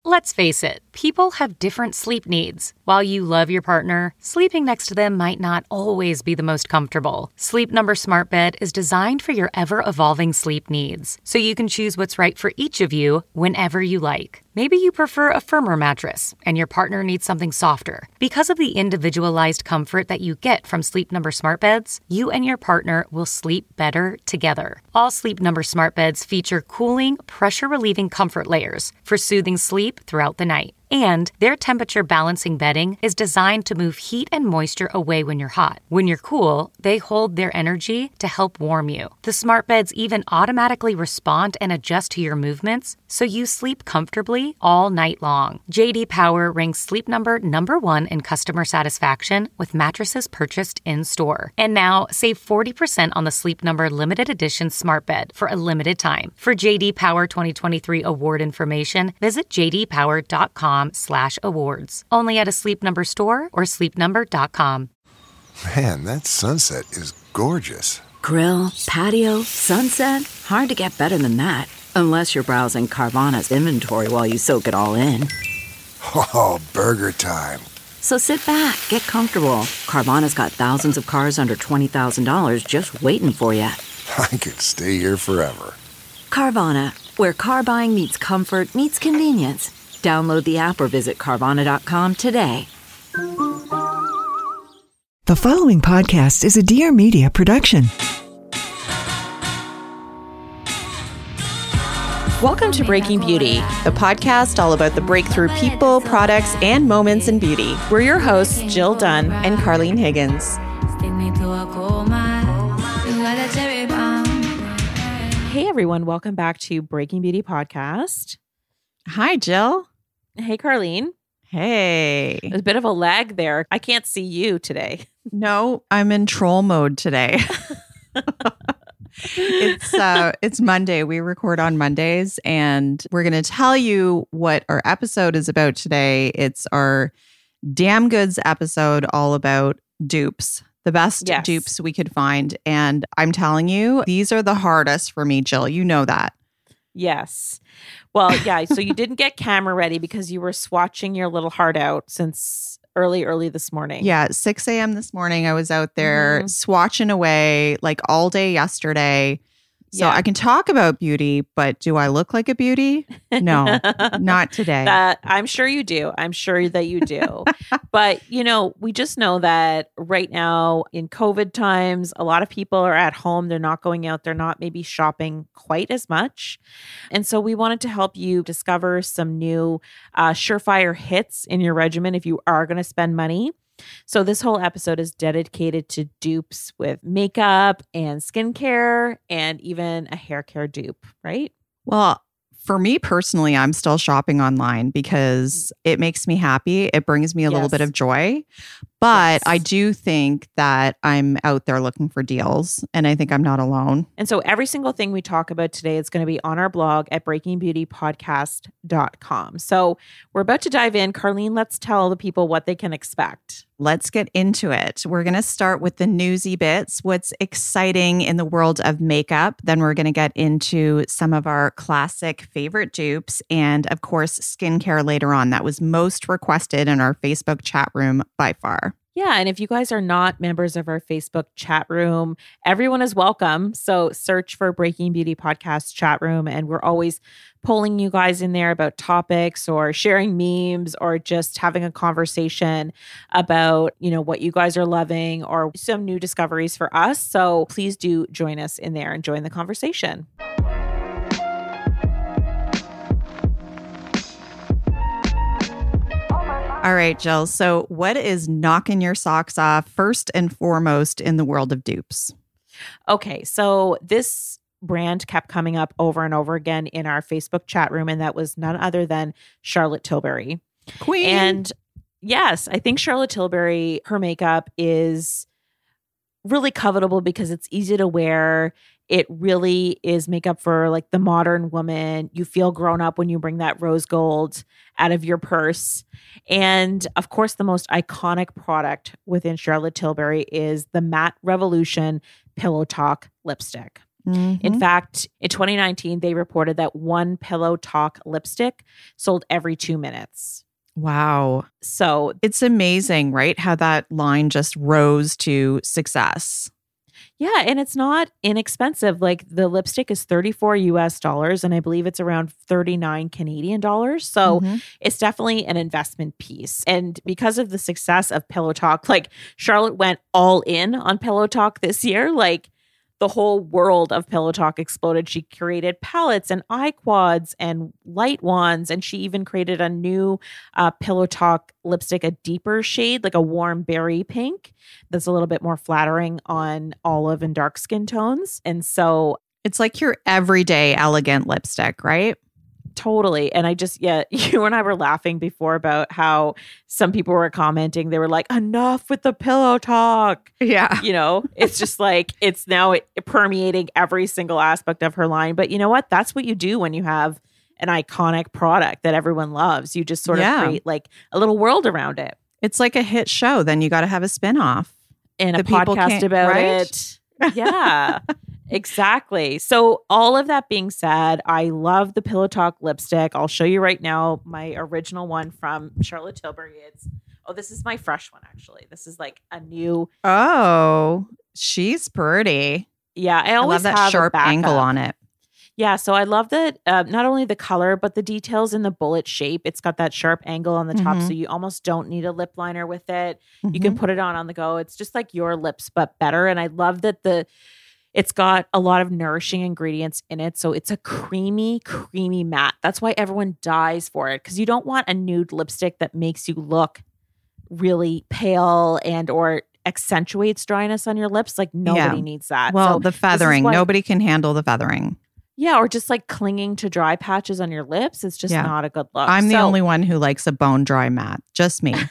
Let's face it, people have different sleep needs. While you love your partner, sleeping next to them might not always be the most comfortable. Sleep Number Smart Bed is designed for your ever-evolving sleep needs, so you can choose what's right for each of you whenever you like. Maybe you prefer a firmer mattress and your partner needs something softer. Because of the individualized comfort that you get from Sleep Number Smart Beds, you and your partner will sleep better together. All Sleep Number Smart Beds feature cooling, pressure-relieving comfort layers for soothing sleep throughout the night. And their temperature balancing bedding is designed to move heat and moisture away when you're hot. When you're cool, they hold their energy to help warm you. The smart beds even automatically respond and adjust to your movements, so you sleep comfortably all night long. J.D. Power ranks Sleep Number #1 in customer satisfaction with mattresses purchased in-store. And now, save 40% on the Sleep Number limited edition smart bed for a limited time. For J.D. Power 2023 award information, visit jdpower.com/awards. Only at a Sleep Number store or sleepnumber.com. Man, that sunset is gorgeous. Grill, patio, sunset. Hard to get better than that. Unless you're browsing Carvana's inventory while you soak it all in. Oh, burger time. So sit back, get comfortable. Carvana's got thousands of cars under $20,000 just waiting for you. I could stay here forever. Carvana, where car buying meets comfort meets convenience. Download the app or visit Carvana.com today. The following podcast is a Dear Media production. Welcome to Breaking Beauty, the podcast all about the breakthrough people, products, and moments in beauty. We're your hosts, Jill Dunn and Carleen Higgins. Hey everyone, welcome back to Breaking Beauty Podcast. Hi, Jill. Hey Carleen. Hey. There's a bit of a lag there. I can't see you today. No, I'm in troll mode today. It's Monday. We record on Mondays, and we're going to tell you what our episode is about today. It's our Damn Goods episode, all about dupes, the best dupes we could find. And I'm telling you, these are the hardest for me, Jill. You know that. Yes. Well, yeah. So you didn't get camera ready because you were swatching your little heart out since early this morning. Yeah, 6 a.m. this morning, I was out there swatching away like all day yesterday. So I can talk about beauty, but do I look like a beauty? No, not today. I'm sure you do. I'm sure that you do. But, we just know that right now in COVID times, a lot of people are at home. They're not going out. They're not maybe shopping quite as much. And so we wanted to help you discover some new surefire hits in your regimen if you are going to spend money. So this whole episode is dedicated to dupes with makeup and skincare and even a hair care dupe, right? Well, for me personally, I'm still shopping online because it makes me happy. It brings me a little bit of joy. But I do think that I'm out there looking for deals, and I think I'm not alone. And so every single thing we talk about today is going to be on our blog at breakingbeautypodcast.com. So we're about to dive in. Carleen, let's tell the people what they can expect. Let's get into it. We're going to start with the newsy bits, what's exciting in the world of makeup. Then we're going to get into some of our classic favorite dupes and, of course, skincare later on. That was most requested in our Facebook chat room by far. Yeah. And if you guys are not members of our Facebook chat room, everyone is welcome. So search for Breaking Beauty Podcast chat room. And we're always polling you guys in there about topics or sharing memes or just having a conversation about, what you guys are loving or some new discoveries for us. So please do join us in there and join the conversation. All right, Jill. So what is knocking your socks off first and foremost in the world of dupes? Okay, so this brand kept coming up over and over again in our Facebook chat room, and that was none other than Charlotte Tilbury. Queen. And yes, I think Charlotte Tilbury, her makeup is really covetable because it's easy to wear. It really is makeup for like the modern woman. You feel grown up when you bring that rose gold out of your purse. And of course, the most iconic product within Charlotte Tilbury is the Matte Revolution Pillow Talk lipstick. In fact, in 2019, they reported that one Pillow Talk lipstick sold every 2 minutes. Wow. So it's amazing, right? How that line just rose to success. yeah, and it's not inexpensive. Like the lipstick is $34 US, and I believe it's around 39 Canadian dollars. So it's definitely an investment piece. And because of the success of Pillow Talk, like Charlotte went all in on Pillow Talk this year. Like the whole world of Pillow Talk exploded. She created palettes and eye quads and light wands. And she even created a new Pillow Talk lipstick, a deeper shade, like a warm berry pink that's a little bit more flattering on olive and dark skin tones. And so it's like your everyday elegant lipstick, right? Totally. And I just, you and I were laughing before about how some people were commenting. They were like, enough with the Pillow Talk. Yeah. You know, it's just like, it's now permeating every single aspect of her line. But you know what? That's what you do when you have an iconic product that everyone loves. You just sort of create like a little world around it. It's like a hit show. Then you got to have a spinoff. And a podcast about it. Yeah. Exactly. So all of that being said, I love the Pillow Talk lipstick. I'll show you right now my original one from Charlotte Tilbury. This is my fresh one, actually. This is like a new. Oh, she's pretty. Yeah. I always love that have sharp angle on it. Yeah. So I love that not only the color, but the details in the bullet shape. It's got that sharp angle on the top. So you almost don't need a lip liner with it. You can put it on the go. It's just like your lips, but better. And I love that it's got a lot of nourishing ingredients in it. So it's a creamy matte. That's why everyone dies for it. Because you don't want a nude lipstick that makes you look really pale and or accentuates dryness on your lips. Like nobody needs that. Well, so the feathering. Nobody can handle the feathering. Yeah, or just like clinging to dry patches on your lips. It's just not a good look. I'm the only one who likes a bone dry matte. Just me.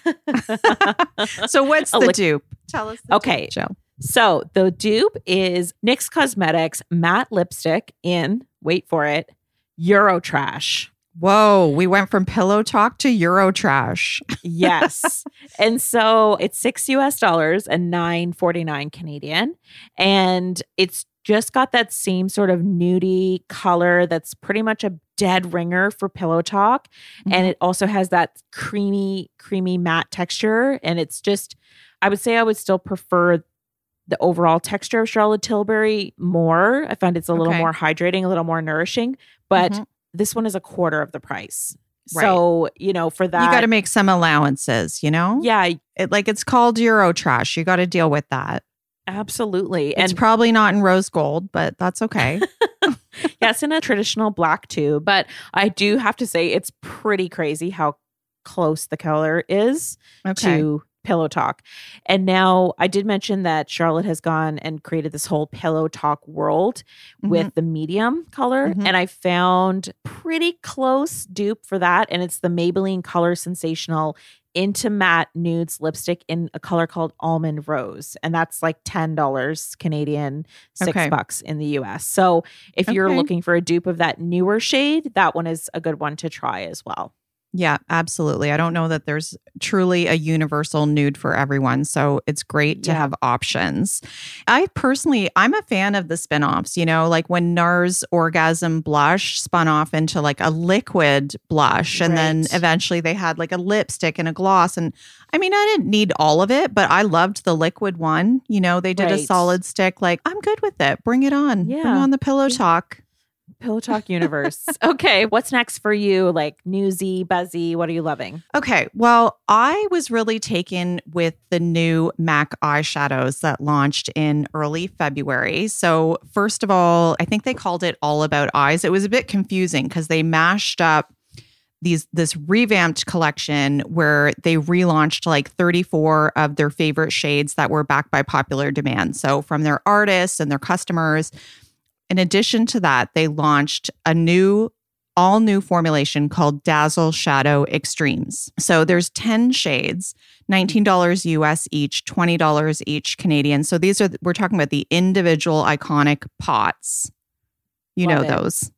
So what's the dupe? Tell us the dupe, Jill. So the dupe is NYX Cosmetics matte lipstick in, wait for it, Eurotrash. Whoa, we went from Pillow Talk to Eurotrash. Yes. And so it's $6 US and $9.49 Canadian. And it's just got that same sort of nudie color that's pretty much a dead ringer for Pillow Talk. And it also has that creamy matte texture. And it's just, I would say I would still prefer the overall texture of Charlotte Tilbury more. I find it's a little more hydrating, a little more nourishing, but this one is a quarter of the price. Right. So, you know, for that, you got to make some allowances, you know? Yeah. It's called Eurotrash. You got to deal with that. Absolutely. It's probably not in rose gold, but that's okay. Yeah, it's in a traditional black tube, but I do have to say it's pretty crazy how close the color is to Pillow Talk. And now I did mention that Charlotte has gone and created this whole Pillow Talk world with the medium color. And I found pretty close dupe for that. And it's the Maybelline Color Sensational Into Matte Nudes lipstick in a color called Almond Rose. And that's like $10 Canadian, $6 in the US. So if you're looking for a dupe of that newer shade, that one is a good one to try as well. Yeah, absolutely. I don't know that there's truly a universal nude for everyone. So it's great to have options. I'm a fan of the spinoffs, you know, like when NARS Orgasm Blush spun off into like a liquid blush. And then eventually they had like a lipstick and a gloss. And I mean, I didn't need all of it, but I loved the liquid one. You know, they did a solid stick. Like, I'm good with it. Bring it on. Bring on the Pillow Talk. Pillow Talk universe. Okay. What's next for you? Like newsy, buzzy? What are you loving? Okay. Well, I was really taken with the new MAC eyeshadows that launched in early February. So first of all, I think they called it All About Eyes. It was a bit confusing because they mashed up this revamped collection where they relaunched like 34 of their favorite shades that were backed by popular demand. So from their artists and their customers. In addition to that, they launched a all new formulation called Dazzle Shadow Extremes. So there's 10 shades, $19 US each, $20 each Canadian. So we're talking about the individual iconic pots. You know those.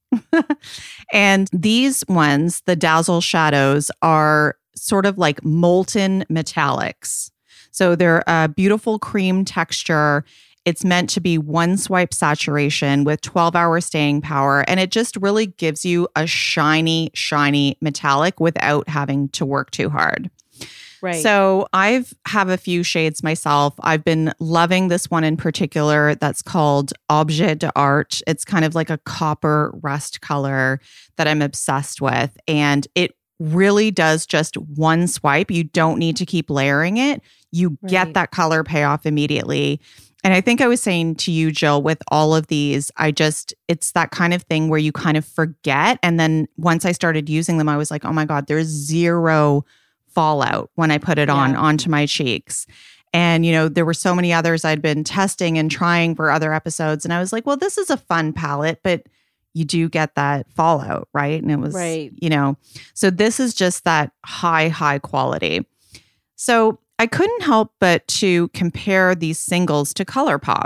And these ones, the Dazzle Shadows, are sort of like molten metallics. So they're a beautiful cream texture. It's meant to be one swipe saturation with 12-hour staying power. And it just really gives you a shiny, shiny metallic without having to work too hard. Right. So I have a few shades myself. I've been loving this one in particular that's called Objet d'Art. It's kind of like a copper rust color that I'm obsessed with. And it really does just one swipe. You don't need to keep layering it. You get that color payoff immediately. And I think I was saying to you, Jill, with all of these, it's that kind of thing where you kind of forget. And then once I started using them, I was like, oh my God, there's zero fallout when I put it onto my cheeks. And, there were so many others I'd been testing and trying for other episodes. And I was like, well, this is a fun palette, but you do get that fallout, right? And it was, so this is just that high quality. So I couldn't help but to compare these singles to ColourPop.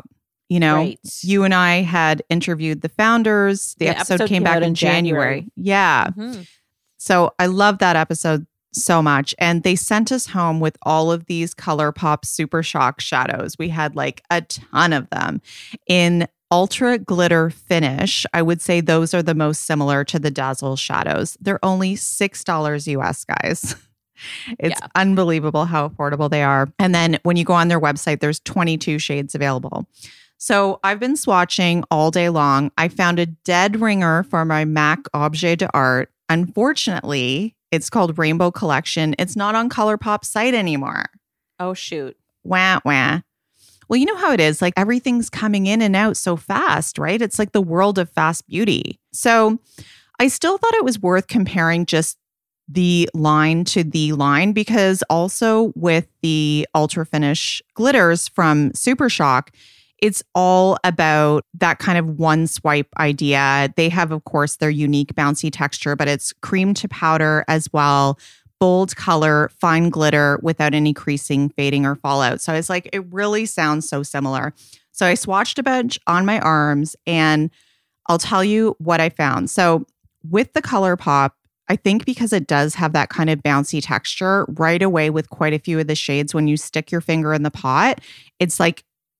You and I had interviewed the founders. The episode came back in January. Yeah. Mm-hmm. So I love that episode so much. And they sent us home with all of these ColourPop Super Shock shadows. We had like a ton of them in ultra glitter finish. I would say those are the most similar to the Dazzle shadows. They're only $6 US, guys. It's unbelievable how affordable they are. And then when you go on their website, there's 22 shades available. So I've been swatching all day long. I found a dead ringer for my MAC Objet d'Art. Unfortunately, it's called Rainbow Collection. It's not on ColourPop's site anymore. Oh, shoot. Wah, wah. Well, you know how it is. Like everything's coming in and out so fast, right? It's like the world of fast beauty. So I still thought it was worth comparing just the line to the line, because also with the Ultra Finish glitters from Super Shock, it's all about that kind of one swipe idea. They have, of course, their unique bouncy texture, but it's cream to powder as well. Bold color, fine glitter without any creasing, fading, or fallout. So I was like, it really sounds so similar. So I swatched a bunch on my arms and I'll tell you what I found. So with the ColourPop, I think because it does have that kind of bouncy texture right away with quite a few of the shades, when you stick your finger in the pot, it's like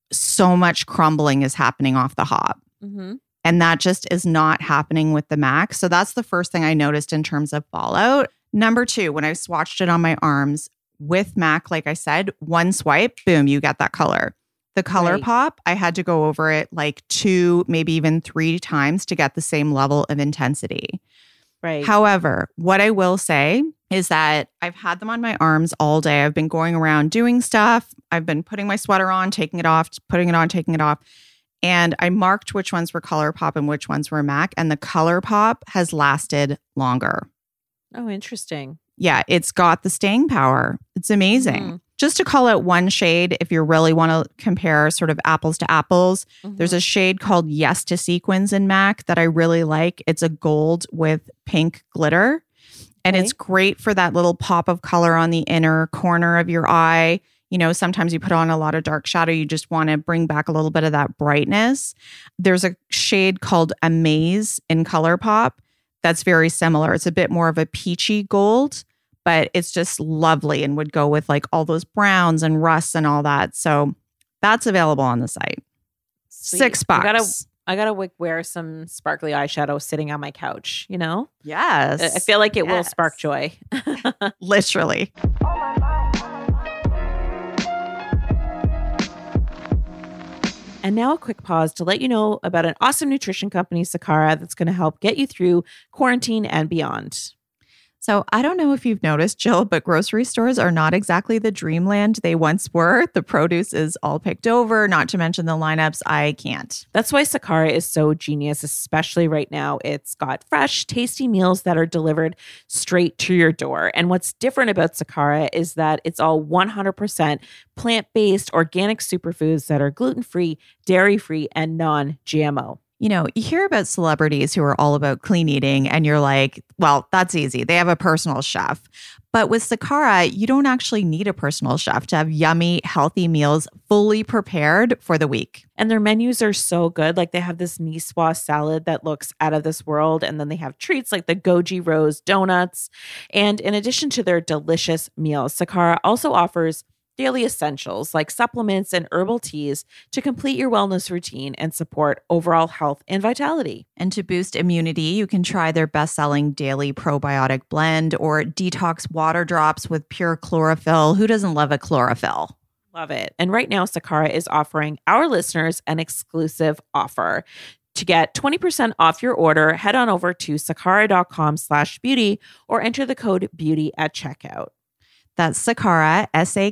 so much crumbling is happening off the hop. Mm-hmm. And that just is not happening with the MAC. So that's the first thing I noticed in terms of fallout. Number two, when I swatched it on my arms with MAC, like I said, one swipe, boom, you get that color. The ColourPop, I had to go over it like 2, maybe even 3 times to get the same level of intensity. Right. However, what I will say is that I've had them on my arms all day. I've been going around doing stuff. I've been putting my sweater on, taking it off, putting it on, taking it off. And I marked which ones were ColourPop and which ones were MAC. And the ColourPop has lasted longer. Oh, interesting. Yeah, it's got the staying power. It's amazing. Mm-hmm. Just to call out one shade, if you really want to compare sort of apples to apples, there's a shade called Yes to Sequins in MAC that I really like. It's a gold with pink glitter. And it's great for that little pop of color on the inner corner of your eye. Sometimes you put on a lot of dark shadow. You just want to bring back a little bit of that brightness. There's a shade called Amaze in ColourPop that's very similar. It's a bit more of a peachy gold, but it's just lovely and would go with like all those browns and rusts and all that. So that's available on the site. Sweet. $6. I gotta wear some sparkly eyeshadow sitting on my couch, Yes. I feel like it will spark joy. Literally. And now a quick pause to let you know about an awesome nutrition company, Sakara, that's going to help get you through quarantine and beyond. So I don't know if you've noticed, Jill, but grocery stores are not exactly the dreamland they once were. The produce is all picked over, not to mention the lineups. I can't. That's why Sakara is so genius, especially right now. It's got fresh, tasty meals that are delivered straight to your door. And what's different about Sakara is that it's all 100% plant-based, organic superfoods that are gluten-free, dairy-free, and non-GMO. You hear about celebrities who are all about clean eating and you're like, well, that's easy. They have a personal chef. But with Sakara, you don't actually need a personal chef to have yummy, healthy meals fully prepared for the week. And their menus are so good. Like they have this Niçoise salad that looks out of this world. And then they have treats like the Goji Rose donuts. And in addition to their delicious meals, Sakara also offers daily essentials like supplements and herbal teas to complete your wellness routine and support overall health and vitality. And to boost immunity, you can try their best-selling daily probiotic blend or detox water drops with pure chlorophyll. Who doesn't love a chlorophyll? Love it. And right now, Sakara is offering our listeners an exclusive offer. To get 20% off your order, head on over to sakara.com/beauty or enter the code BEAUTY at checkout. That's Sakara,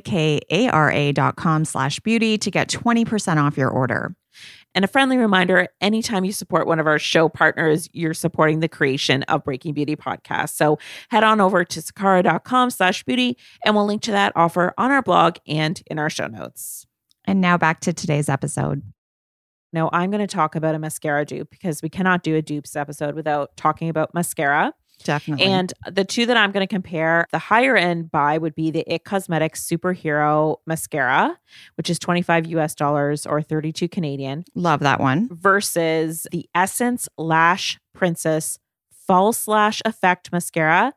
SAKARA.com/beauty to get 20% off your order. And a friendly reminder, anytime you support one of our show partners, you're supporting the creation of Breaking Beauty Podcast. So head on over to sakara.com/beauty and we'll link to that offer on our blog and in our show notes. And now back to today's episode. Now I'm going to talk about a mascara dupe because we cannot do a dupes episode without talking about mascara. Definitely. And the two that I'm going to compare, the higher end buy would be the IT Cosmetics Superhero Mascara, which is $25 or 32 Canadian. Love that one. Versus the Essence Lash Princess False Lash Effect Mascara,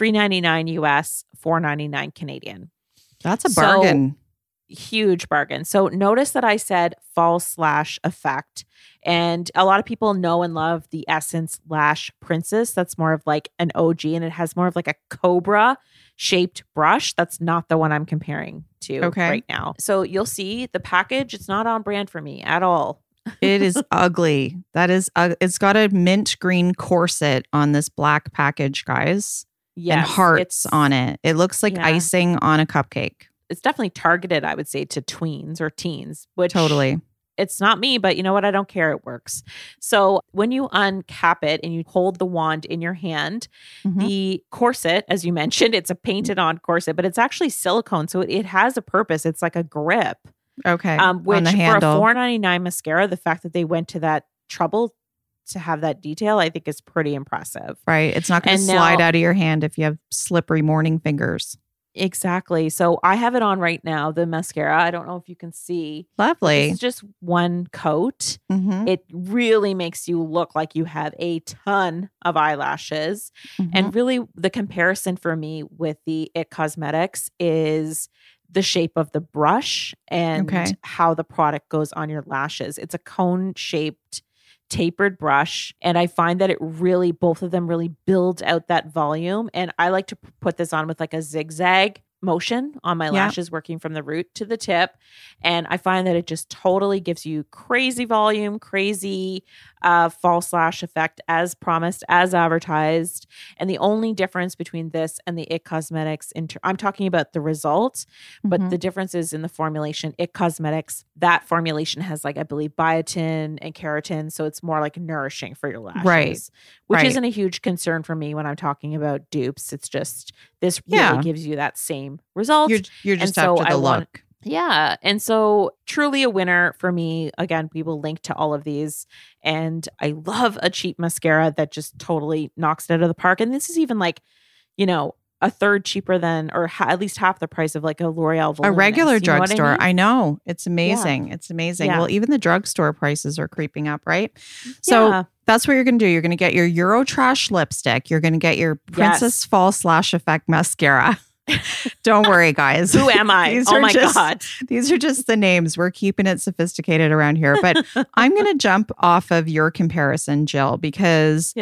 $3.99 $4.99 Canadian. That's a bargain. Huge bargain. So notice that I said false lash effect. And a lot of people know and love the Essence Lash Princess. That's more of like an OG and it has more of like a cobra shaped brush. That's not the one I'm comparing to right now. So you'll see the package. It's not on brand for me at all. It is ugly. That is, it's got a mint green corset on this black package, guys. Yes, and hearts on it. It looks like icing on a cupcake. It's definitely targeted, I would say, to tweens or teens, which totally. It's not me, but you know what? I don't care. It works. So when you uncap it and you hold the wand in your hand, the corset, as you mentioned, it's a painted on corset, but it's actually silicone. So it has a purpose. It's like a grip. Okay. Which on the for handle. a $4.99 mascara, the fact that they went to that trouble to have that detail, I think is pretty impressive. Right. It's not going to slide out of your hand if you have slippery morning fingers. Exactly. So I have it on right now, the mascara. I don't know if you can see. Lovely. It's just one coat. It really makes you look like you have a ton of eyelashes. And really the comparison for me with the IT Cosmetics is the shape of the brush and how the product goes on your lashes. It's a cone-shaped tapered brush. And I find that it really, both of them really build out that volume. And I like to put this on with like a zigzag motion on my lashes, working from the root to the tip. And I find that it just totally gives you crazy volume, crazy false lash effect as promised, as advertised. And the only difference between this and the IT Cosmetics, I'm talking about the results, but the difference is in the formulation. IT Cosmetics, that formulation has like, I believe, biotin and keratin. So it's more like nourishing for your lashes, which isn't a huge concern for me when I'm talking about dupes. It's just, this really gives you that same result. You're just after the look. Yeah. And so truly a winner for me. Again, we will link to all of these. And I love a cheap mascara that just totally knocks it out of the park. And this is even like, you know, a third cheaper than, or at least half the price of like a L'Oreal Voluminous. A regular drugstore. I mean? I know. It's amazing. Yeah. It's amazing. Yeah. Well, even the drugstore prices are creeping up, right? So that's what you're going to do. You're going to get your Eurotrash lipstick. You're going to get your Princess False Lash Effect mascara. Don't worry, guys. Who am I? Oh my God. These are just the names. We're keeping it sophisticated around here. But I'm going to jump off of your comparison, Jill, because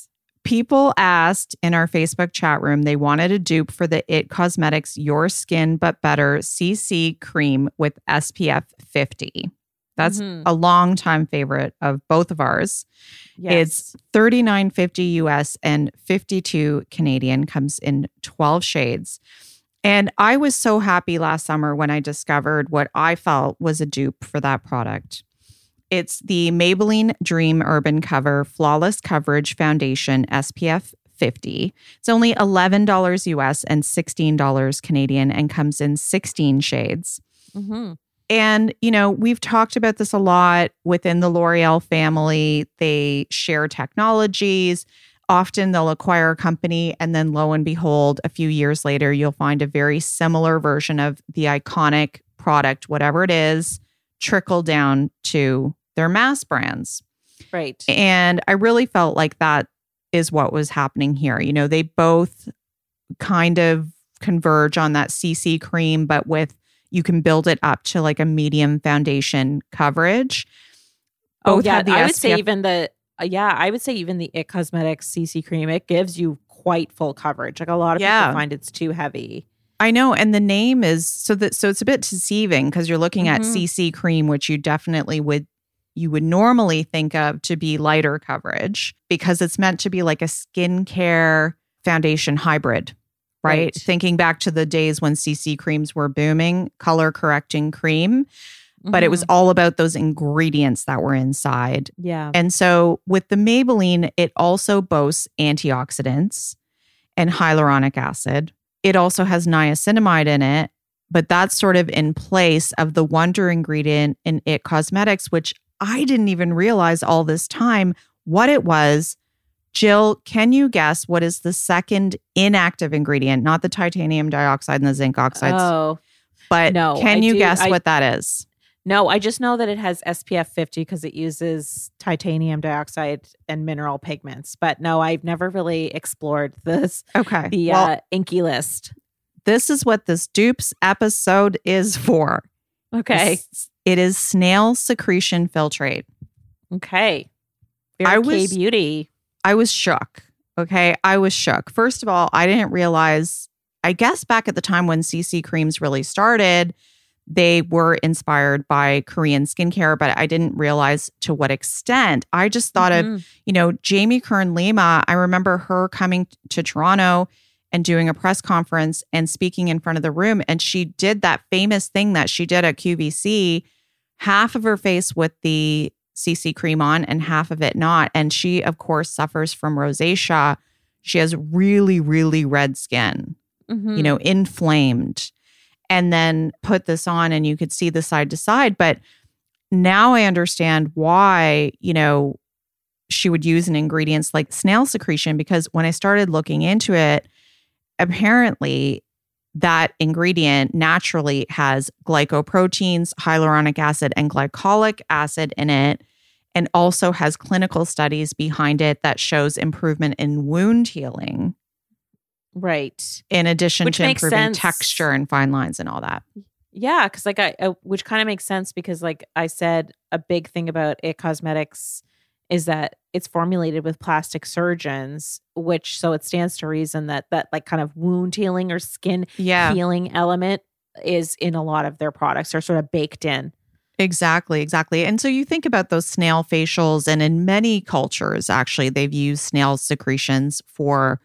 people asked in our Facebook chat room, they wanted a dupe for the IT Cosmetics Your Skin But Better CC Cream with SPF 50. That's a longtime favorite of both of ours. It's $39.50 US and $52 Canadian, comes in 12 shades. And I was so happy last summer when I discovered what I felt was a dupe for that product. It's the Maybelline Dream Urban Cover Flawless Coverage Foundation SPF 50. It's only $11 US and $16 Canadian and comes in 16 shades. And, you know, we've talked about this a lot within the L'Oreal family. They share technologies. Often they'll acquire a company and then lo and behold, a few years later, you'll find a very similar version of the iconic product, whatever it is, trickle down to their mass brands. Right. And I really felt like that is what was happening here. You know, they both kind of converge on that CC cream, but with You can build it up to like a medium foundation coverage. Both have the I SPF. would say even the I would say even the It Cosmetics CC cream, it gives you quite full coverage. Like a lot of people find it's too heavy. I know, and the name is so it's a bit deceiving because you're looking at CC cream, which you definitely would normally think of to be lighter coverage because it's meant to be like a skincare foundation hybrid, right? Thinking back to the days when CC creams were booming, color correcting cream, but it was all about those ingredients that were inside. Yeah. And so with the Maybelline, it also boasts antioxidants and hyaluronic acid. It also has niacinamide in it, but that's sort of in place of the wonder ingredient in It Cosmetics, which I didn't even realize all this time what it was. Jill, can you guess what is the second inactive ingredient? Not the titanium dioxide and the zinc oxides. Oh, but no, can you guess what that is? No, I just know that it has SPF 50 because it uses titanium dioxide and mineral pigments. But no, I've never really explored this. Okay. The Inky List. This is what this dupes episode is for. Okay. It is snail secretion filtrate. Okay. Very K-beauty. I was shook. Okay. I was shook. First of all, I didn't realize, I guess back at the time when CC creams really started, they were inspired by Korean skincare, but I didn't realize to what extent. I just thought of, Jamie Kern Lima. I remember her coming to Toronto and doing a press conference and speaking in front of the room. And she did that famous thing that she did at QVC, half of her face with the CC cream on and half of it not. And she, of course, suffers from rosacea. She has really, really red skin, inflamed. And then put this on and you could see the side to side. But now I understand why, she would use an ingredients like snail secretion, because when I started looking into it, apparently that ingredient naturally has glycoproteins, hyaluronic acid, and glycolic acid in it, and also has clinical studies behind it that shows improvement in wound healing. Right. In addition to improving texture and fine lines and all that. Yeah, because which kind of makes sense because like I said, a big thing about It Cosmetics is that it's formulated with plastic surgeons, so it stands to reason that like kind of wound healing or skin healing element is in a lot of their products, or sort of baked in. Exactly. And so you think about those snail facials, and in many cultures, actually, they've used snail secretions for,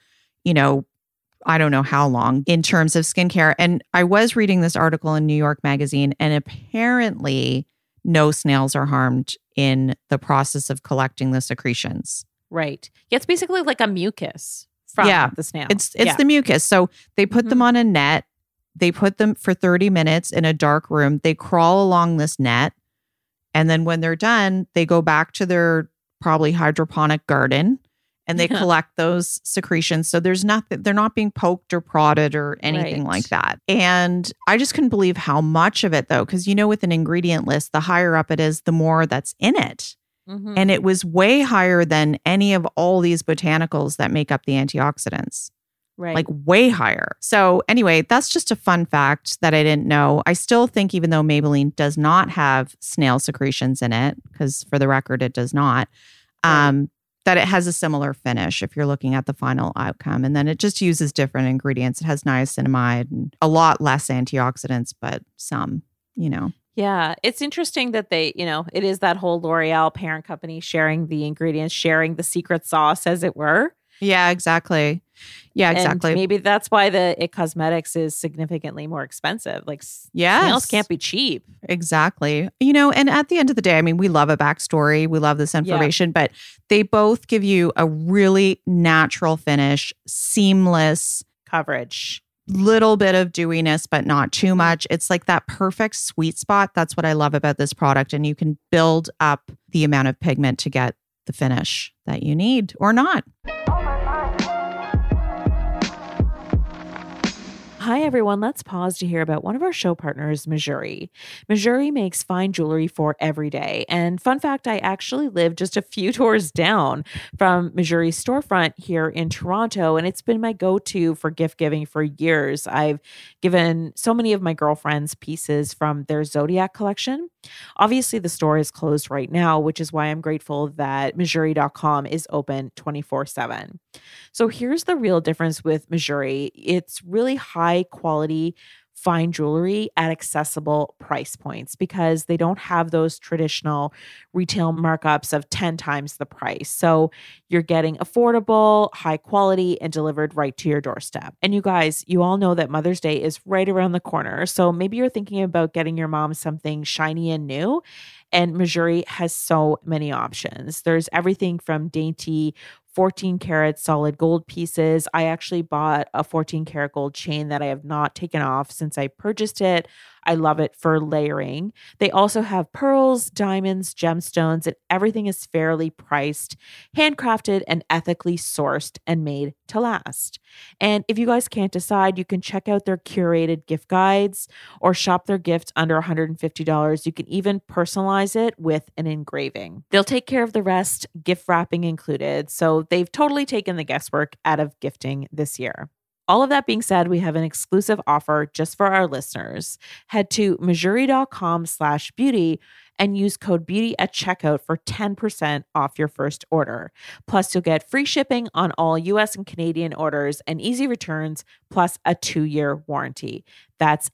I don't know how long in terms of skincare. And I was reading this article in New York Magazine, and apparently no snails are harmed in the process of collecting the secretions. Right. Yeah, it's basically like a mucus from the snail. It's the mucus. So they put them on a net. They put them for 30 minutes in a dark room. They crawl along this net. And then when they're done, they go back to their probably hydroponic garden. And they collect those secretions. So there's nothing, they're not being poked or prodded or anything like that. And I just couldn't believe how much of it though, because with an ingredient list, the higher up it is, the more that's in it. And it was way higher than any of all these botanicals that make up the antioxidants. Right. Like way higher. So anyway, that's just a fun fact that I didn't know. I still think even though Maybelline does not have snail secretions in it, because for the record, it does not, that it has a similar finish if you're looking at the final outcome. And then it just uses different ingredients. It has niacinamide and a lot less antioxidants, but some, Yeah, it's interesting that they, it is that whole L'Oreal parent company sharing the ingredients, sharing the secret sauce, as it were. Yeah, exactly. And maybe that's why the It Cosmetics is significantly more expensive. Like, snails can't be cheap. Exactly. And at the end of the day, I mean, we love a backstory. We love this information, but they both give you a really natural finish, seamless coverage, little bit of dewiness, but not too much. It's like that perfect sweet spot. That's what I love about this product. And you can build up the amount of pigment to get the finish that you need or not. Hi, everyone. Let's pause to hear about one of our show partners, Mejuri. Mejuri makes fine jewelry for every day. And fun fact, I actually live just a few doors down from Mejuri's storefront here in Toronto, and it's been my go-to for gift giving for years. I've given so many of my girlfriends pieces from their Zodiac collection. Obviously, the store is closed right now, which is why I'm grateful that Mejuri.com is open 24/7. So here's the real difference with Mejuri. It's really high quality, fine jewelry at accessible price points because they don't have those traditional retail markups of 10 times the price. So you're getting affordable, high quality, and delivered right to your doorstep. And you guys, you all know that Mother's Day is right around the corner. So maybe you're thinking about getting your mom something shiny and new. And Mejuri has so many options. There's everything from dainty 14 karat solid gold pieces. I actually bought a 14 karat gold chain that I have not taken off since I purchased it. I love it for layering. They also have pearls, diamonds, gemstones, and everything is fairly priced, handcrafted, and ethically sourced and made to last. And if you guys can't decide, you can check out their curated gift guides or shop their gift under $150. You can even personalize it with an engraving. They'll take care of the rest, gift wrapping included. So they've totally taken the guesswork out of gifting this year. All of that being said, we have an exclusive offer just for our listeners. Head to Mejuri.com/beauty and use code BEAUTY at checkout for 10% off your first order. Plus, you'll get free shipping on all US and Canadian orders and easy returns, plus a 2-year warranty. That's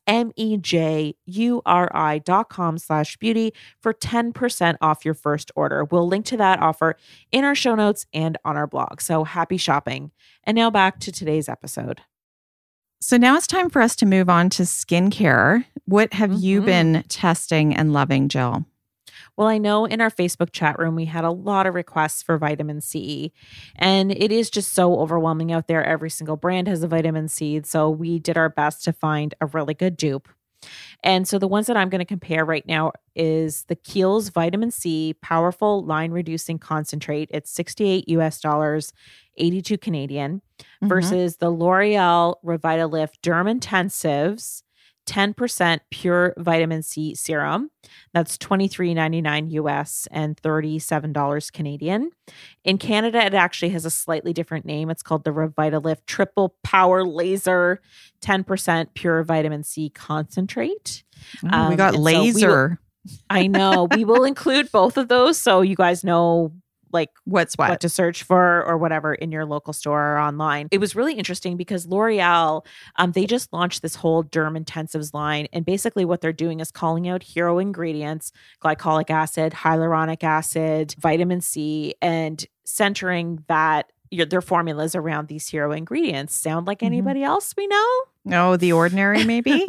MEJURI.com/beauty for 10% off your first order. We'll link to that offer in our show notes and on our blog. So happy shopping. And now back to today's episode. So now it's time for us to move on to skincare. What have you been testing and loving, Jill? Well, I know in our Facebook chat room, we had a lot of requests for vitamin C, and it is just so overwhelming out there. Every single brand has a vitamin C. So we did our best to find a really good dupe. And so the ones that I'm going to compare right now is the Kiehl's Vitamin C Powerful Line Reducing Concentrate. It's $68 US, 82 Canadian, versus the L'Oreal Revitalift Dermintensives 10% pure vitamin C serum. That's $23.99 US and $37 Canadian. In Canada, it actually has a slightly different name. It's called the Revitalift Triple Power Laser 10% pure vitamin C concentrate. Oh, we got laser. I know. We will include both of those so you guys know like what's what to search for or whatever in your local store or online. It was really interesting because L'Oreal, they just launched this whole Dermintensives line. And basically what they're doing is calling out hero ingredients, glycolic acid, hyaluronic acid, vitamin C, and centering that their formulas around these hero ingredients. Sound like anybody else we know? Oh, The Ordinary, maybe?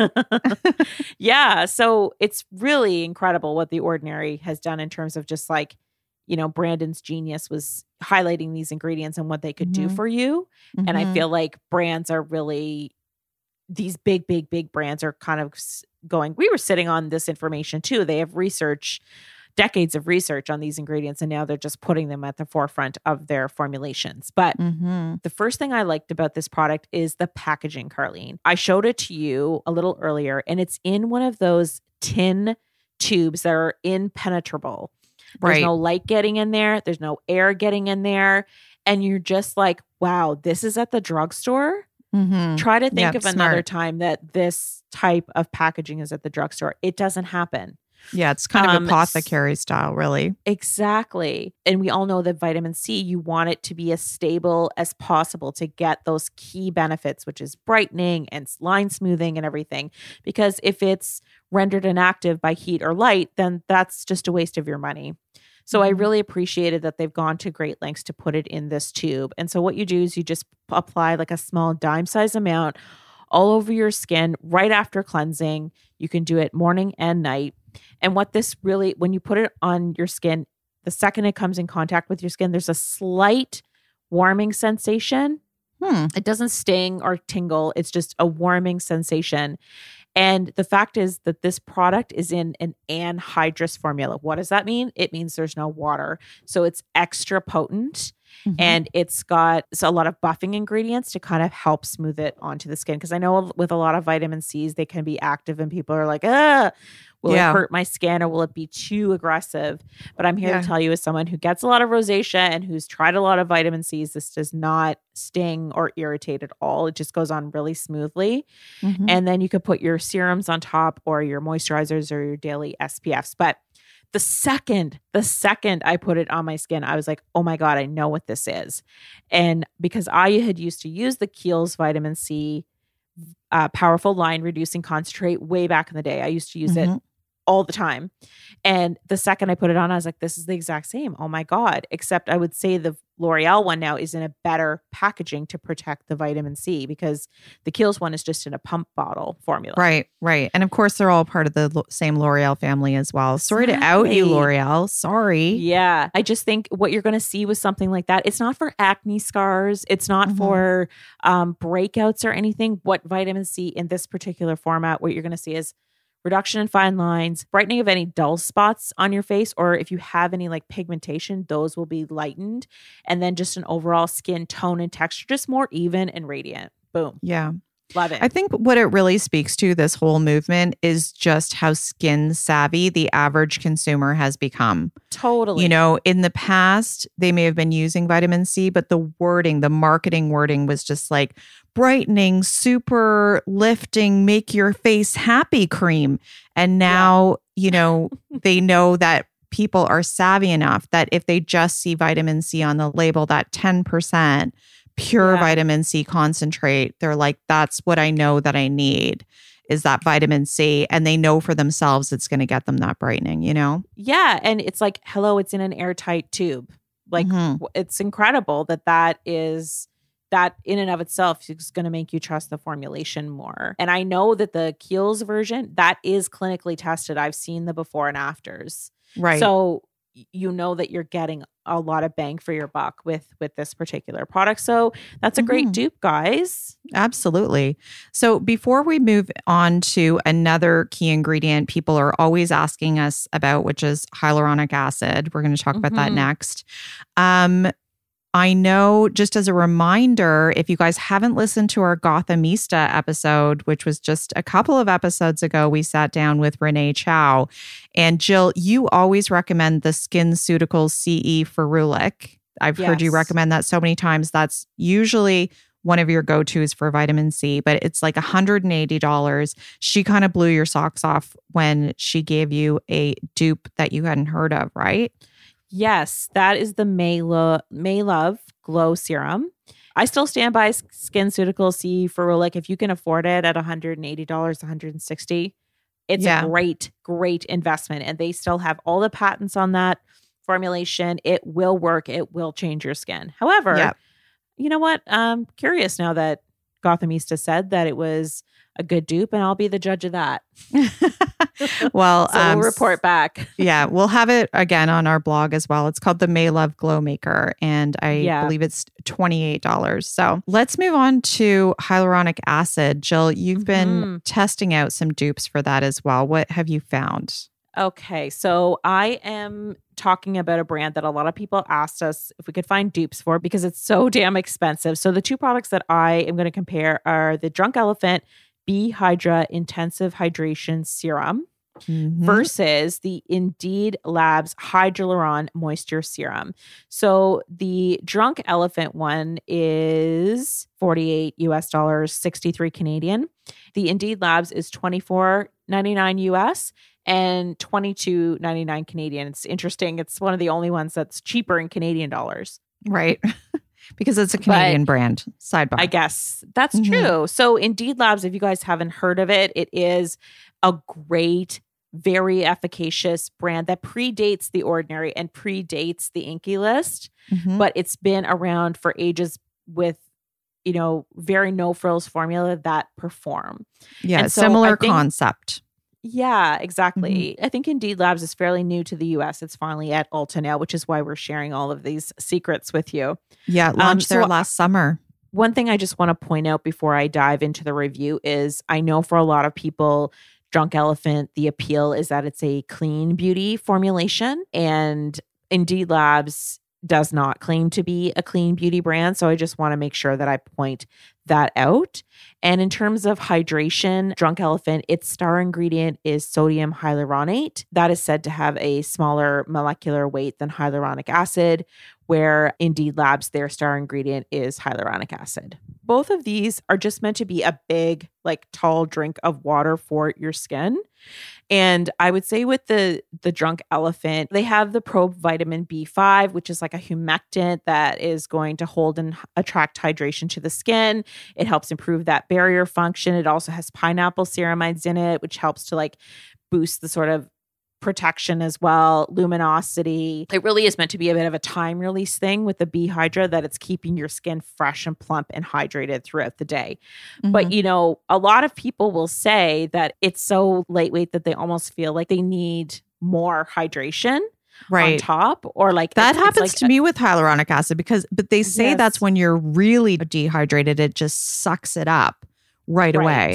Yeah. So it's really incredible what The Ordinary has done in terms of just like, Brandon's genius was highlighting these ingredients and what they could do for you. And I feel like brands are really, these big brands are kind of going, we were sitting on this information too. They have decades of research on these ingredients, and now they're just putting them at the forefront of their formulations. But the first thing I liked about this product is the packaging, Carlene. I showed it to you a little earlier, and it's in one of those tin tubes that are impenetrable. There's no light getting in there. There's no air getting in there. And you're just like, wow, this is at the drugstore. Try to think of another time that this type of packaging is at the drugstore. It doesn't happen. Yeah, it's kind of apothecary style, really. Exactly. And we all know that vitamin C, you want it to be as stable as possible to get those key benefits, which is brightening and line smoothing and everything. Because if it's rendered inactive by heat or light, then that's just a waste of your money. So I really appreciated that they've gone to great lengths to put it in this tube. And so what you do is you just apply like a small dime-sized amount all over your skin right after cleansing. You can do it morning and night. And what this really, when you put it on your skin, the second it comes in contact with your skin, there's a slight warming sensation. It doesn't sting or tingle. It's just a warming sensation. And the fact is that this product is in an anhydrous formula. What does that mean? It means there's no water. So it's extra potent. And it's got a lot of buffing ingredients to kind of help smooth it onto the skin. Because I know with a lot of vitamin C's, they can be active and people are like, will it hurt my skin or will it be too aggressive? But I'm here to tell you, as someone who gets a lot of rosacea and who's tried a lot of vitamin C's, this does not sting or irritate at all. It just goes on really smoothly. And then you could put your serums on top or your moisturizers or your daily SPFs. But the second I put it on my skin, I was like, oh my God, I know what this is. And because I had used to use the Kiehl's vitamin C powerful line reducing concentrate way back in the day. I used to use it all the time. And the second I put it on, I was like, this is the exact same. Oh my God. Except I would say the L'Oreal one now is in a better packaging to protect the vitamin C, because the Kiehl's one is just in a pump bottle formula. Right. And of course, they're all part of the same L'Oreal family as well. Sorry to out you, L'Oreal. Sorry. Yeah. I just think what you're going to see with something like that, it's not for acne scars. It's not for breakouts or anything. What vitamin C in this particular format, what you're going to see is reduction in fine lines, brightening of any dull spots on your face, or if you have any like pigmentation, those will be lightened. And then just an overall skin tone and texture, just more even and radiant. Boom. Yeah. Love it. I think what it really speaks to, this whole movement, is just how skin savvy the average consumer has become. Totally. You know, in the past, they may have been using vitamin C, but the marketing wording was just like brightening, super lifting, make your face happy cream. And now, you know, they know that people are savvy enough that if they just see vitamin C on the label, that 10% pure vitamin C concentrate, they're like, that's what I know that I need, is that vitamin C. And they know for themselves it's going to get them that brightening, you know? Yeah. And it's like, hello, it's in an airtight tube. Like, it's incredible that is... that in and of itself is going to make you trust the formulation more. And I know that the Kiehl's version, that is clinically tested. I've seen the before and afters. Right. So you know that you're getting a lot of bang for your buck with this particular product. So that's a great dupe, guys. Absolutely. So before we move on to another key ingredient people are always asking us about, which is hyaluronic acid, we're going to talk about that next. I know, just as a reminder, if you guys haven't listened to our Gothamista episode, which was just a couple of episodes ago, we sat down with Renee Chow. And Jill, you always recommend the SkinCeuticals CE Ferulic. I've heard you recommend that so many times. That's usually one of your go-tos for vitamin C, but it's like $180. She kind of blew your socks off when she gave you a dupe that you hadn't heard of, right? Yes, that is the Maylove Glow Serum. I still stand by SkinCeuticals CE Ferulic. If you can afford it at $180, $160, it's a great investment. And they still have all the patents on that formulation. It will work. It will change your skin. However, you know what? I'm curious now that Gothamista said that it was a good dupe, and I'll be the judge of that. Well, so we'll report back. Yeah, we'll have it again on our blog as well. It's called the Maylove Glow Maker, and I believe it's $28. So let's move on to hyaluronic acid. Jill, you've been testing out some dupes for that as well. What have you found? Okay, so I am talking about a brand that a lot of people asked us if we could find dupes for because it's so damn expensive. So the two products that I am going to compare are the Drunk Elephant B-Hydra Intensive Hydration Serum versus the Indeed Labs Hydroluron Moisture Serum. So the Drunk Elephant one is $48 US, 63 Canadian. The Indeed Labs is $24.99 US and $22.99 Canadian. It's interesting. It's one of the only ones that's cheaper in Canadian dollars. Right. Because it's a Canadian brand. Sidebar. I guess that's true. So Indeed Labs, if you guys haven't heard of it, it is a great, very efficacious brand that predates The Ordinary and predates the Inkey List, but it's been around for ages with, you know, very no frills formula that perform. Yeah, and so similar concept. Yeah, exactly. I think Indeed Labs is fairly new to the US. It's finally at Ulta now, which is why we're sharing all of these secrets with you. Yeah, it launched there last summer. One thing I just want to point out before I dive into the review is I know for a lot of people, Drunk Elephant, the appeal is that it's a clean beauty formulation, and Indeed Labs does not claim to be a clean beauty brand. So I just want to make sure that I point that out. And in terms of hydration, Drunk Elephant, its star ingredient is sodium hyaluronate. That is said to have a smaller molecular weight than hyaluronic acid, where Indeed Labs, their star ingredient is hyaluronic acid. Both of these are just meant to be a big, like tall drink of water for your skin. And I would say with the Drunk Elephant, they have the Probe Vitamin B5, which is like a humectant that is going to hold and attract hydration to the skin. It helps improve that barrier function. It also has pineapple ceramides in it, which helps to like boost the sort of protection as well, luminosity. It really is meant to be a bit of a time release thing with the B Hydra, that it's keeping your skin fresh and plump and hydrated throughout the day. Mm-hmm. But, you know, a lot of people will say that it's so lightweight that they almost feel like they need more hydration on top, or like that it's happens like to me with hyaluronic acid but they say that's when you're really dehydrated, it just sucks it up right away.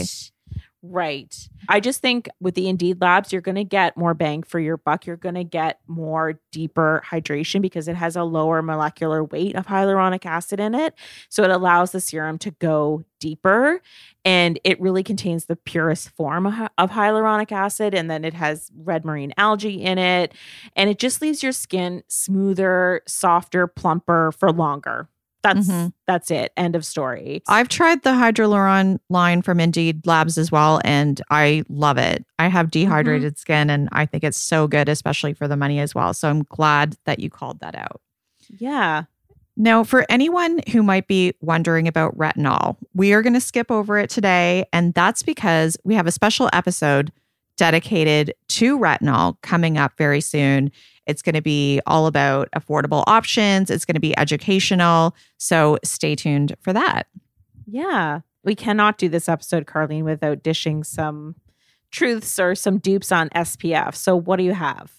Right. I just think with the Indeed Labs, you're going to get more bang for your buck. You're going to get more deeper hydration because it has a lower molecular weight of hyaluronic acid in it. So it allows the serum to go deeper, and it really contains the purest form of hyaluronic acid. And then it has red marine algae in it, and it just leaves your skin smoother, softer, plumper for longer. That's it. End of story. I've tried the Hydroluron line from Indeed Labs as well, and I love it. I have dehydrated skin, and I think it's so good, especially for the money as well. So I'm glad that you called that out. Yeah. Now, for anyone who might be wondering about retinol, we are going to skip over it today, and that's because we have a special episode dedicated to retinol coming up very soon. It's going to be all about affordable options. It's going to be educational. So stay tuned for that. Yeah. We cannot do this episode, Carlene, without dishing some truths or some dupes on SPF. So what do you have?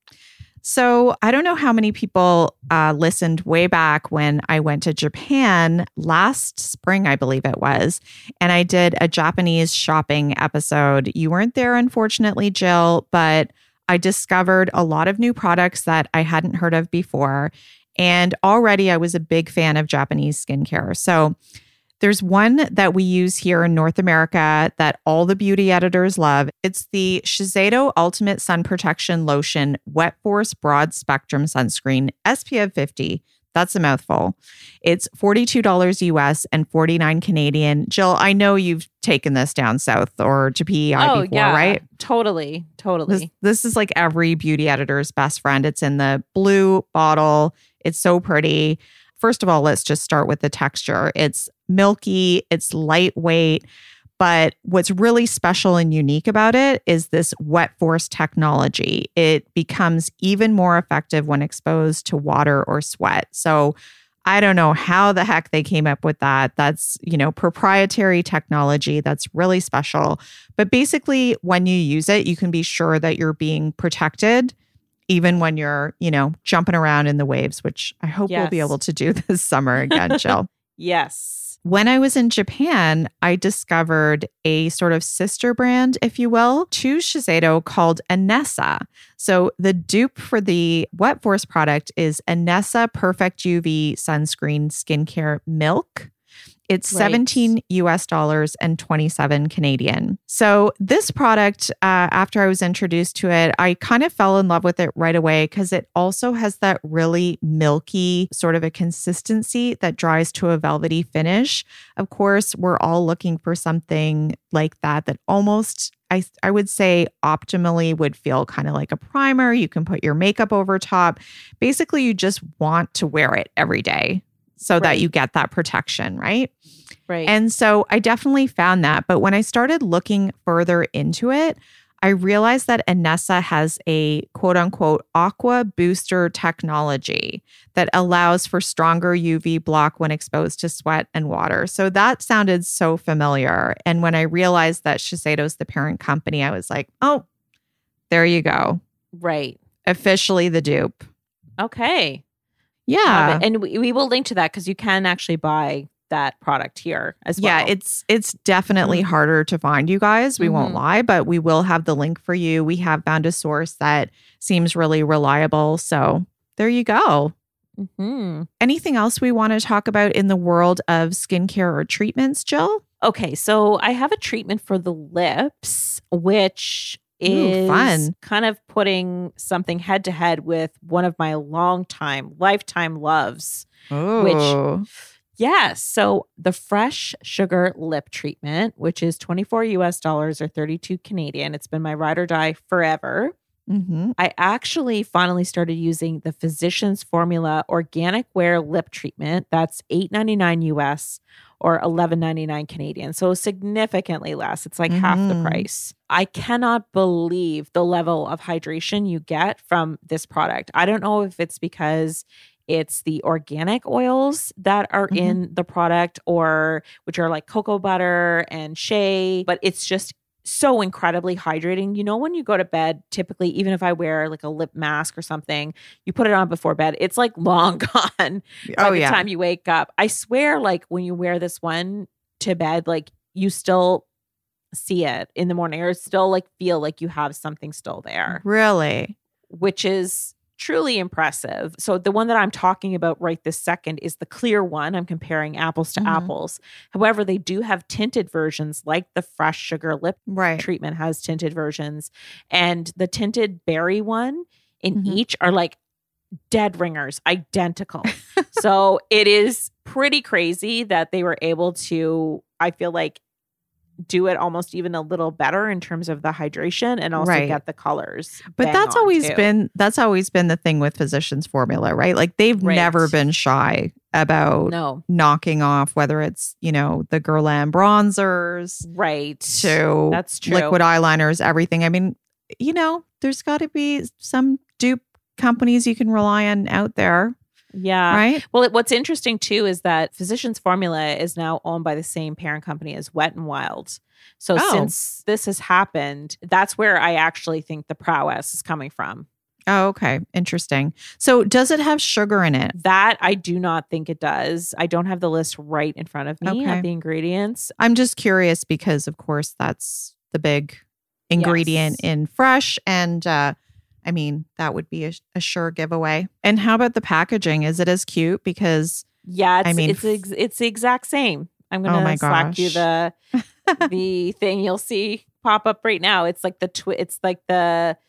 So I don't know how many people listened way back when I went to Japan last spring, I believe it was, and I did a Japanese shopping episode. You weren't there, unfortunately, Jill, but I discovered a lot of new products that I hadn't heard of before. And already I was a big fan of Japanese skincare. So there's one that we use here in North America that all the beauty editors love. It's the Shiseido Ultimate Sun Protection Lotion Wet Force Broad Spectrum Sunscreen SPF 50. That's a mouthful. It's $42 US and $49 Canadian. Jill, I know you've taken this down south or to PEI before, right? Totally. This is like every beauty editor's best friend. It's in the blue bottle. It's so pretty. First of all, let's just start with the texture. It's milky, it's lightweight, but what's really special and unique about it is this wet force technology. It becomes even more effective when exposed to water or sweat. So I don't know how the heck they came up with that. That's, proprietary technology that's really special. But basically, when you use it, you can be sure that you're being protected even when you're, jumping around in the waves, which I hope we'll be able to do this summer again, Jill. Yes. When I was in Japan, I discovered a sort of sister brand, if you will, to Shiseido called Anessa. So the dupe for the Wet Force product is Anessa Perfect UV Sunscreen Skincare Milk. It's $17 US and 27 Canadian. So this product, after I was introduced to it, I kind of fell in love with it right away because it also has that really milky sort of a consistency that dries to a velvety finish. Of course, we're all looking for something like that almost, I would say, optimally would feel kind of like a primer. You can put your makeup over top. Basically, you just want to wear it every day so that you get that protection, right? Right. And so I definitely found that. But when I started looking further into it, I realized that Anessa has a quote unquote aqua booster technology that allows for stronger UV block when exposed to sweat and water. So that sounded so familiar. And when I realized that Shiseido's the parent company, I was like, oh, there you go. Right. Officially the dupe. Okay. Yeah. And we will link to that because you can actually buy that product here as well. Yeah, it's definitely harder to find, you guys. We won't lie, but we will have the link for you. We have found a source that seems really reliable. So there you go. Mm-hmm. Anything else we want to talk about in the world of skincare or treatments, Jill? Okay, so I have a treatment for the lips, which is fun. kind of putting something head to head with one of my lifetime loves. Oh. Yes. So the Fresh Sugar Lip Treatment, which is $24 US or 32 Canadian. It's been my ride or die forever. Mm-hmm. I actually finally started using the Physicians Formula Organic Wear Lip Treatment. That's $8.99 US or $11.99 Canadian. So significantly less. It's like half the price. I cannot believe the level of hydration you get from this product. I don't know if it's because it's the organic oils that are in the product, or which are like cocoa butter and shea, but it's just so incredibly hydrating. You know, when you go to bed, typically, even if I wear like a lip mask or something, you put it on before bed, it's like long gone by the time you wake up. I swear, like when you wear this one to bed, like you still see it in the morning, or still like feel like you have something still there. Really? Which is truly impressive. So the one that I'm talking about right this second is the clear one. I'm comparing apples to apples. However, they do have tinted versions, like the Fresh Sugar Lip Treatment has tinted versions. And the tinted berry one in each are like dead ringers, identical. So it is pretty crazy that they were able to, I feel like, do it almost even a little better in terms of the hydration and also get the colors. But that's always been the thing with Physicians Formula, right? Like they've never been shy about knocking off, whether it's, you know, the Guerlain bronzers, to that's true, liquid eyeliners, everything. I mean, you know, there's got to be some dupe companies you can rely on out there. Yeah. Right. Well, what's interesting too is that Physicians Formula is now owned by the same parent company as Wet n Wild. So since this has happened, that's where I actually think the prowess is coming from. Oh, okay. Interesting. So does it have sugar in it? That I do not think it does. I don't have the list right in front of me of the ingredients. I'm just curious because, of course, that's the big ingredient in Fresh. And I mean, that would be a sure giveaway. And how about the packaging? Is it as cute? Because it's the exact same. I'm gonna slack you the the thing you'll see pop up right now. It's like the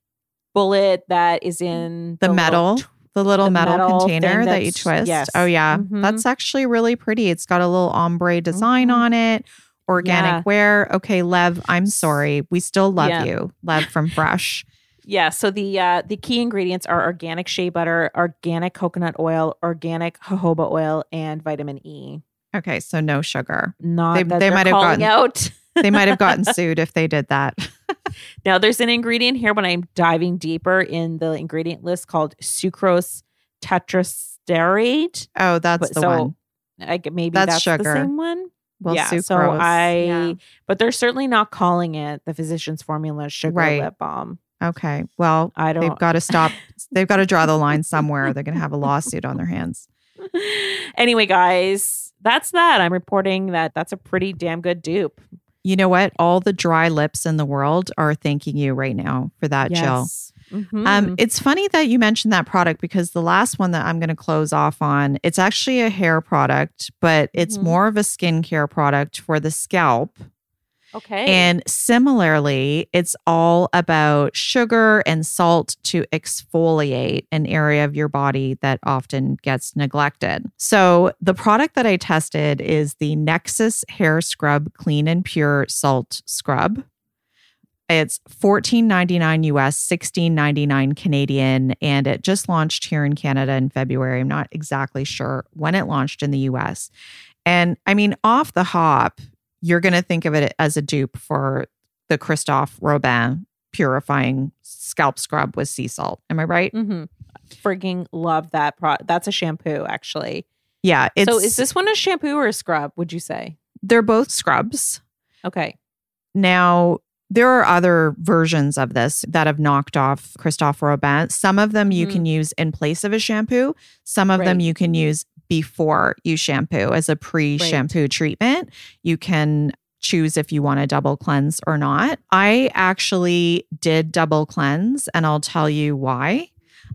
bullet that is in the metal. The little metal container that you twist. Yes. Oh yeah, that's actually really pretty. It's got a little ombre design on it. Organic wear. Okay, Lev, I'm sorry. We still love you, Lev from Fresh. Yeah, so the key ingredients are organic shea butter, organic coconut oil, organic jojoba oil, and vitamin E. Okay, so no sugar. They might have gotten out. They might have gotten sued if they did that. Now, there's an ingredient here when I'm diving deeper in the ingredient list called sucrose tetrasterate. Oh, that's the one. Maybe that's sugar. The same one. Well, sucrose. So but they're certainly not calling it the Physicians Formula Sugar Lip Balm. Okay. Well, they've got to stop. They've got to draw the line somewhere. They're going to have a lawsuit on their hands. Anyway, guys, that's that. I'm reporting that that's a pretty damn good dupe. You know what? All the dry lips in the world are thanking you right now for that, Jill. It's funny that you mentioned that product because the last one that I'm going to close off on, it's actually a hair product, but it's more of a skincare product for the scalp. Okay. And similarly, it's all about sugar and salt to exfoliate an area of your body that often gets neglected. So the product that I tested is the Nexus Hair Scrub Clean and Pure Salt Scrub. It's $14.99 US, $16.99 Canadian, and it just launched here in Canada in February. I'm not exactly sure when it launched in the US. And I mean, off the hop, you're going to think of it as a dupe for the Christophe Robin purifying scalp scrub with sea salt. Am I right? Frigging love that product. That's a shampoo, actually. Yeah. So is this one a shampoo or a scrub, would you say? They're both scrubs. Okay. Now, there are other versions of this that have knocked off Christophe Robin. Some of them you can use in place of a shampoo. Some of them you can use before you shampoo as a pre-shampoo treatment. You can choose if you want to double cleanse or not. I actually did double cleanse, and I'll tell you why.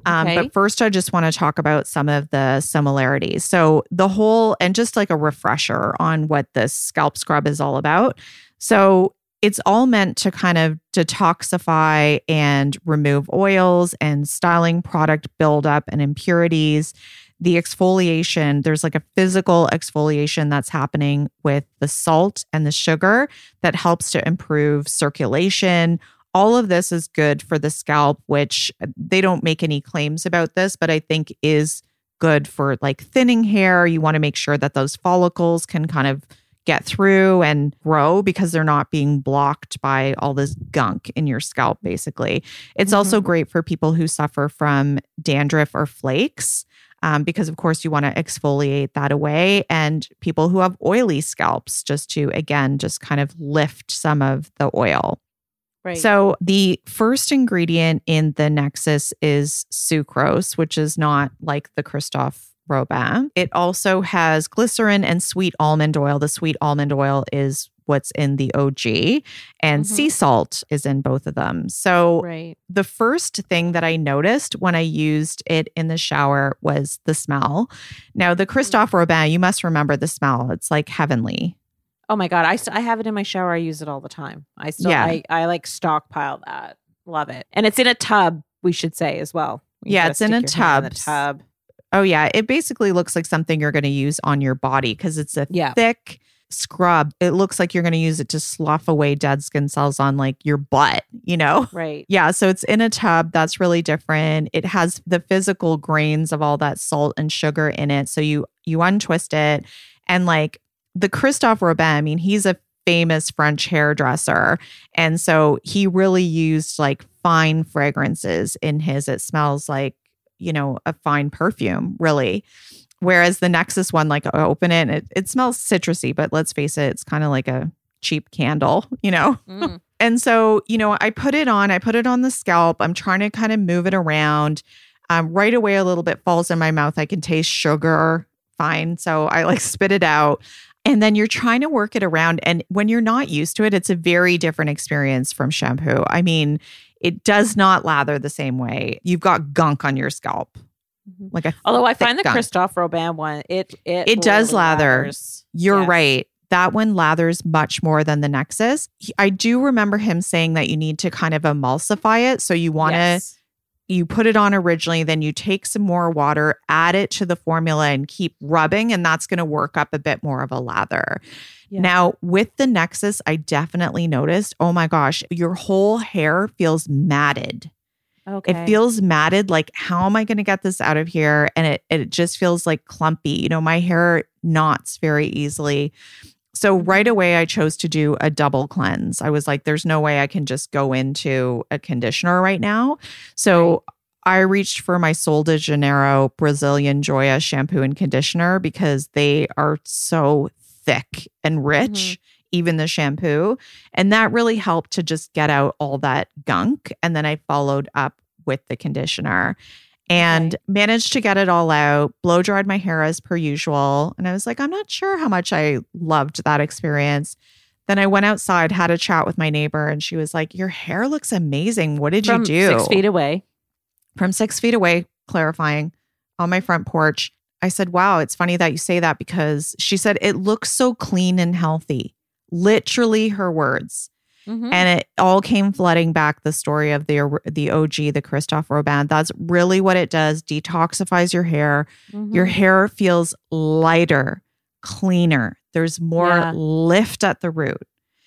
But first, I just want to talk about some of the similarities. So and just like a refresher on what this scalp scrub is all about. So it's all meant to kind of detoxify and remove oils and styling product buildup and impurities. The exfoliation, there's like a physical exfoliation that's happening with the salt and the sugar that helps to improve circulation. All of this is good for the scalp, which they don't make any claims about this, but I think is good for like thinning hair. You want to make sure that those follicles can kind of get through and grow because they're not being blocked by all this gunk in your scalp, basically. It's also great for people who suffer from dandruff or flakes. Because, of course, you want to exfoliate that away, and people who have oily scalps just to, again, just kind of lift some of the oil. Right. So the first ingredient in the Nexxus is sucrose, which is not like the Christophe Robin. It also has glycerin and sweet almond oil. The sweet almond oil is what's in the OG, and sea salt is in both of them. So the first thing that I noticed when I used it in the shower was the smell. Now, the Christophe Robin, you must remember the smell. It's like heavenly. Oh my God. I have it in my shower. I use it all the time. I like stockpile that. Love it. And it's in a tub, we should say as well. It's in a tub. Oh yeah. It basically looks like something you're going to use on your body because it's a thick scrub. It looks like you're going to use it to slough away dead skin cells on like your butt, you know? Right. Yeah. So it's in a tub. That's really different. It has the physical grains of all that salt and sugar in it. So you untwist it, and like the Christophe Robin, I mean, he's a famous French hairdresser. And so he really used like fine fragrances in his. It smells like, you know, a fine perfume, really. Whereas the Nexxus one, like I open it and it smells citrusy, but let's face it, it's kind of like a cheap candle, you know? And so, you know, I put it on the scalp. I'm trying to kind of move it around. Right away, a little bit falls in my mouth. I can taste sugar. Fine. So I like spit it out. And then you're trying to work it around. And when you're not used to it, it's a very different experience from shampoo. I mean, it does not lather the same way. You've got gunk on your scalp. Although I find the Christophe Robin one, it does lather. You're right. That one lathers much more than the Nexxus. I do remember him saying that you need to kind of emulsify it. So you want to, you put it on originally, then you take some more water, add it to the formula and keep rubbing. And that's going to work up a bit more of a lather. Yeah. Now with the Nexxus, I definitely noticed, oh my gosh, your whole hair feels matted. Okay. It feels matted. Like, how am I going to get this out of here? And it just feels like clumpy. You know, my hair knots very easily. So right away, I chose to do a double cleanse. I was like, there's no way I can just go into a conditioner right now. So I reached for my Sol de Janeiro Brazilian Joia shampoo and conditioner because they are so thick and rich. Even the shampoo. And that really helped to just get out all that gunk. And then I followed up with the conditioner and managed to get it all out, blow dried my hair as per usual. And I was like, I'm not sure how much I loved that experience. Then I went outside, had a chat with my neighbor, and she was like, your hair looks amazing. What did you do? 6 feet away. From 6 feet away, clarifying, on my front porch. I said, wow, it's funny that you say that because she said, it looks so clean and healthy. Literally her words. And it all came flooding back the story of the OG, the Christophe Robin. That's really what it does. Detoxifies your hair. Your hair feels lighter, cleaner. There's more lift at the root.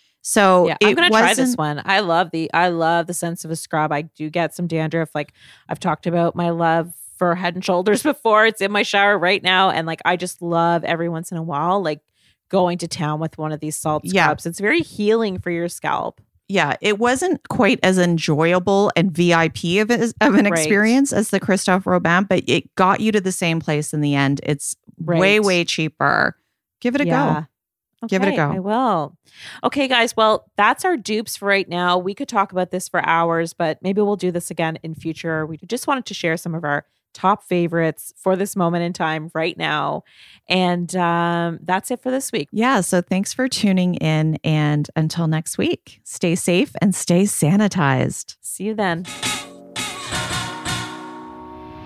So I'm going to try this one. I love the sense of a scrub. I do get some dandruff. Like I've talked about my love for Head and Shoulders before. It's in my shower right now. And like, I just love every once in a while, like going to town with one of these salt scrubs. It's very healing for your scalp. Yeah, it wasn't quite as enjoyable and VIP of an experience as the Christophe Robin, but it got you to the same place in the end. It's way, way cheaper. Give it a go. Okay, give it a go. I will. Okay, guys. Well, that's our dupes for right now. We could talk about this for hours, but maybe we'll do this again in future. We just wanted to share some of our top favorites for this moment in time right now. And that's it for this week. Yeah. So thanks for tuning in. And until next week, stay safe and stay sanitized. See you then.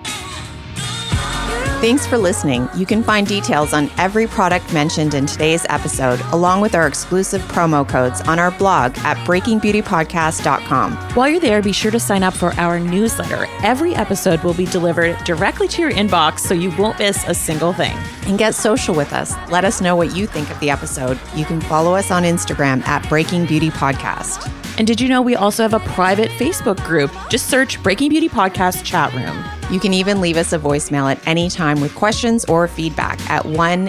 Thanks for listening. You can find details on every product mentioned in today's episode, along with our exclusive promo codes on our blog at breakingbeautypodcast.com. While you're there, be sure to sign up for our newsletter. Every episode will be delivered directly to your inbox, so you won't miss a single thing. And get social with us. Let us know what you think of the episode. You can follow us on Instagram at Breaking Beauty Podcast. And did you know we also have a private Facebook group? Just search Breaking Beauty Podcast Chat Room. You can even leave us a voicemail at any time with questions or feedback at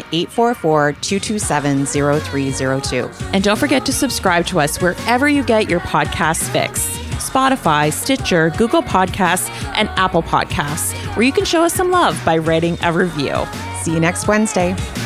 1-844-227-0302. And don't forget to subscribe to us wherever you get your podcasts fix. Spotify, Stitcher, Google Podcasts, and Apple Podcasts, where you can show us some love by writing a review. See you next Wednesday.